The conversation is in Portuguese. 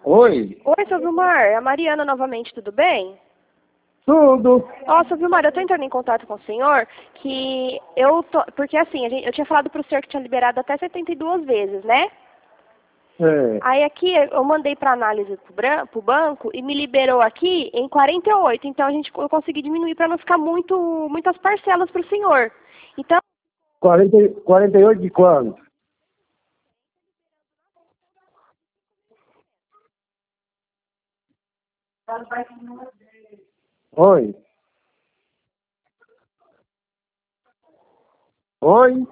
Oi, Oi, seu Vilmar, é a Mariana novamente, tudo bem? tudo. Ó, seu Vilmar, eu tô entrando em contato com o senhor, que eu tô, porque assim, eu tinha falado pro senhor que tinha liberado até 72 vezes, né? É, Aí aqui eu mandei para análise pro banco e me liberou aqui em 48, então eu consegui diminuir para não ficar muitas parcelas pro senhor. Então, 48 de quando? Oi, oi,